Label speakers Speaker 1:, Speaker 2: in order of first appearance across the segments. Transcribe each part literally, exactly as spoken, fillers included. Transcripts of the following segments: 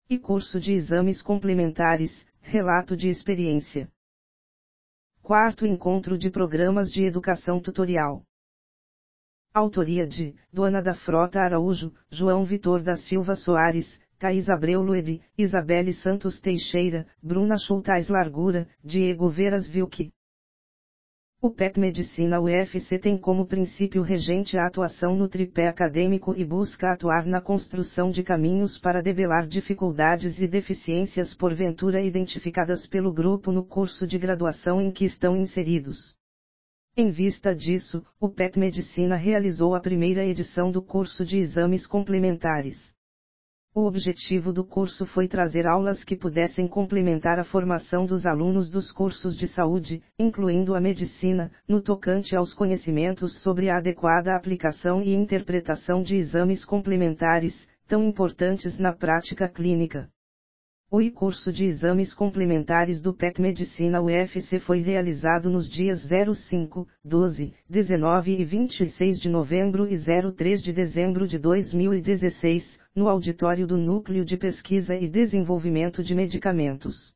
Speaker 1: E curso de exames complementares, relato de experiência. Quarto encontro de programas de educação tutorial. Autoria de Dona da Frota Araújo, João Vitor da Silva Soares, Thaís Abreu Luede, Isabelle Santos Teixeira, Bruna Schultais Largura, Diego Veras Vilke. O P E T Medicina U F C tem como princípio regente a atuação no tripé acadêmico e busca atuar na construção de caminhos para debelar dificuldades e deficiências porventura identificadas pelo grupo no curso de graduação em que estão inseridos. Em vista disso, o P E T Medicina realizou a primeira edição do curso de exames complementares. O objetivo do curso foi trazer aulas que pudessem complementar a formação dos alunos dos cursos de saúde, incluindo a medicina, no tocante aos conhecimentos sobre a adequada aplicação e interpretação de exames complementares, tão importantes na prática clínica. O curso de exames complementares do P E T Medicina U F C foi realizado nos dias zero cinco, doze, dezenove e vinte e seis de novembro e zero três de dezembro de dois mil e dezesseis, no auditório do Núcleo de Pesquisa e Desenvolvimento de Medicamentos.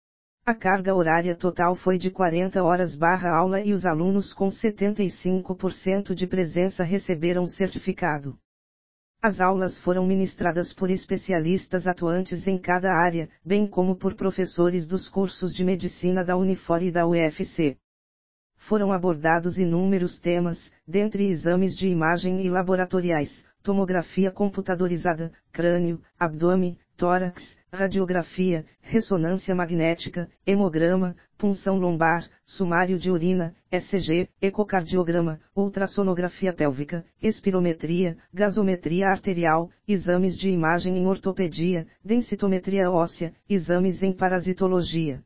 Speaker 1: A carga horária total foi de quarenta horas barra aula e os alunos com setenta e cinco por cento de presença receberam certificado. As aulas foram ministradas por especialistas atuantes em cada área, bem como por professores dos cursos de medicina da Unifor e da U F C. Foram abordados inúmeros temas, dentre exames de imagem e laboratoriais, tomografia computadorizada, crânio, abdômen, tórax, radiografia, ressonância magnética, hemograma, punção lombar, sumário de urina, E C G, ecocardiograma, ultrassonografia pélvica, espirometria, gasometria arterial, exames de imagem em ortopedia, densitometria óssea, exames em parasitologia.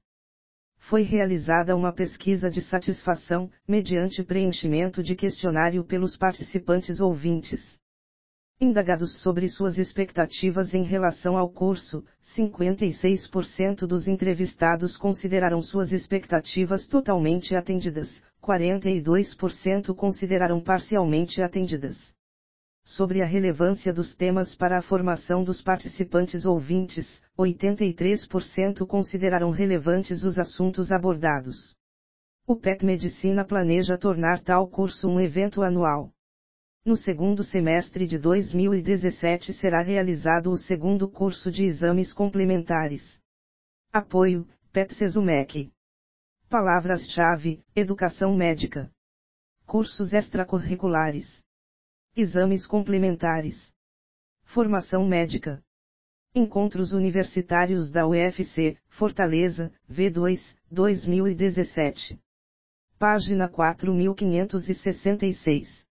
Speaker 1: Foi realizada uma pesquisa de satisfação, mediante preenchimento de questionário pelos participantes ouvintes. Indagados sobre suas expectativas em relação ao curso, cinquenta e seis por cento dos entrevistados consideraram suas expectativas totalmente atendidas, quarenta e dois por cento consideraram parcialmente atendidas. Sobre a relevância dos temas para a formação dos participantes ouvintes, oitenta e três por cento consideraram relevantes os assuntos abordados. O P E T Medicina planeja tornar tal curso um evento anual. No segundo semestre de dois mil e dezessete será realizado o segundo curso de exames complementares. Apoio, P E T Sesumec. Palavras-chave: Educação médica. Cursos extracurriculares. Exames complementares. Formação médica. Encontros Universitários da U F C, Fortaleza, V dois, dois mil e dezessete. Página quatro mil quinhentos e sessenta e seis.